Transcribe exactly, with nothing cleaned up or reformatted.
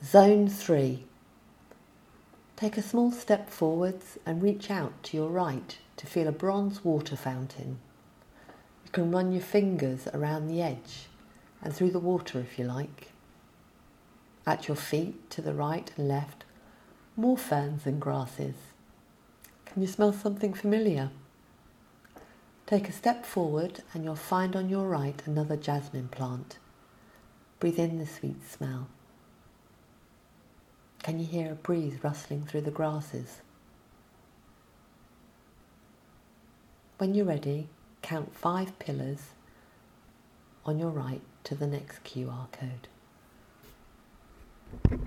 Zone three. Take a small step forwards and reach out to your right to feel a bronze water fountain. You can run your fingers around the edge and through the water if you like. At your feet to the right and left, more ferns and grasses. Can you smell something familiar? Take a step forward and you'll find on your right another jasmine plant. Breathe in the sweet smell. Can you hear a breeze rustling through the grasses? When you're ready, count five pillars on your right to the next Q R code.